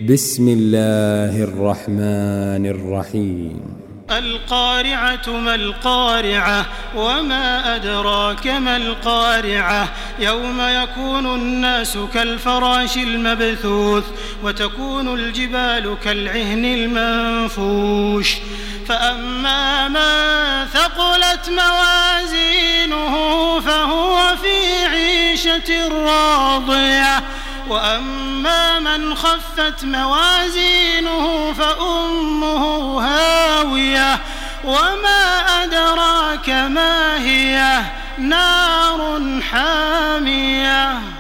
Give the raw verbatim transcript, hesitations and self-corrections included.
بسم الله الرحمن الرحيم القارعة ما القارعة وما أدراك ما القارعة يوم يكون الناس كالفراش المبثوث وتكون الجبال كالعهن المنفوش فأما من ثقلت موازينه فهو في عيشة راضية وأما من خفت موازينه فأمه هاوية وما أدراك ما هي نار حامية.